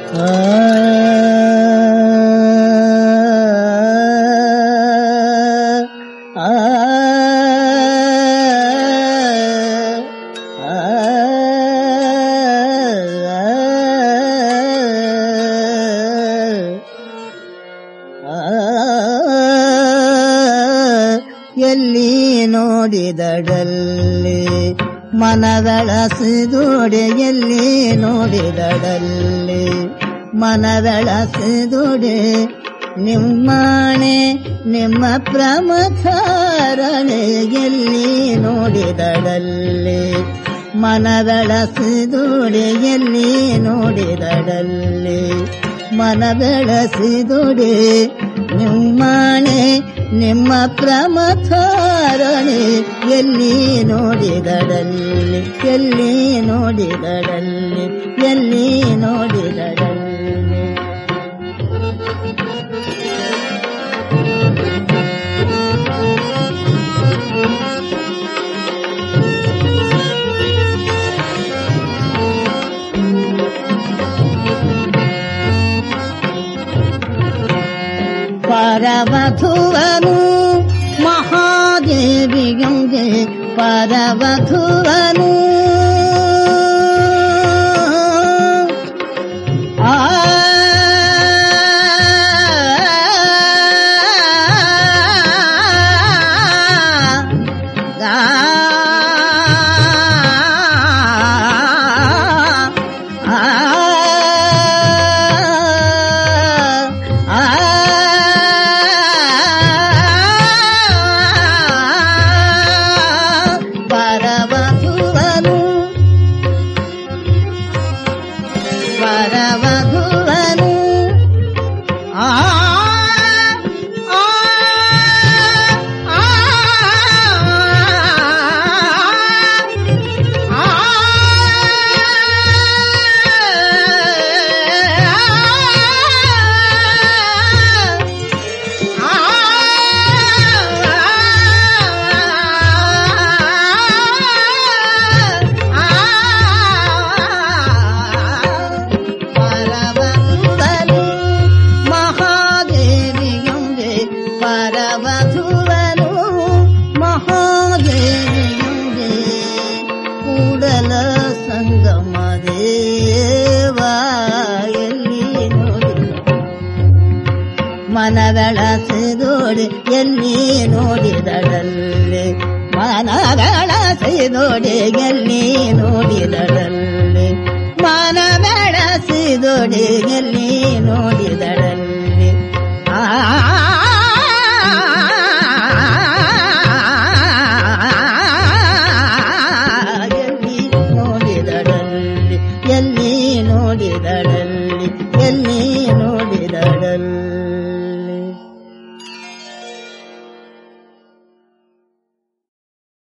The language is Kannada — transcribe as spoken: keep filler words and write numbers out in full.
ಎಲ್ಲಿ ನೋಡಿದಡಲ್ಲಿ ಮನವೆಳಸಿದೋಡೆ ಎಲ್ಲಿ ನೋಡಿದಡಲ್ಲಿ ಮನವೆಳಸಿದೋಡೆ ನಿಮ್ಮನೆ ನಿಮ್ಮ ಪ್ರಮಥಾರಣೆ ಎಲ್ಲಿ ನೋಡಿದಡಲ್ಲಿ ಮನವೆಳಸಿದೋಡೆ ಎಲ್ಲಿ ನೋಡಿದಡಲ್ಲಿ ಮನವೆಳಸಿದೋಡೆ ನಿಮ್ಮನೆ ನಿಮ್ಮ ಪ್ರಮಥಾರಣೆ ಎಲ್ಲಿ ನೋಡಿದಡಲ್ಲಿ ಎಲ್ಲಿ ನೋಡಿದಡಲ್ಲಿ ಎಲ್ಲಿ ನೋಡಿದಡಲ್ಲಿ ಪರವಧುವನು ಮಹಾದೇವಿಯಂಗೆ ಪರವಧುವನು ಆ ಪರವಧುವನು ಆ ಪರವಧುವನು ಮಹಾದೇವಿಯಂಗೆ ಕೂಡಲ ಸಂಗಮ ದೇವ ಎಲ್ಲಿ ನೋಡಿದ ಮನವೆಳಸಿದೋಡೆ ಎಲ್ಲಿ ನೋಡಿದಡಲ್ಲಿ ಮನವೆಳಸಿದೋಡೆ ಎಲ್ಲಿ ನೋಡಿದಡಲ್ಲಿ ಮನವೆಳಸಿದೋಡೆ ಎಲ್ಲಿ ನೋಡಿದಡಲ್ಲಿ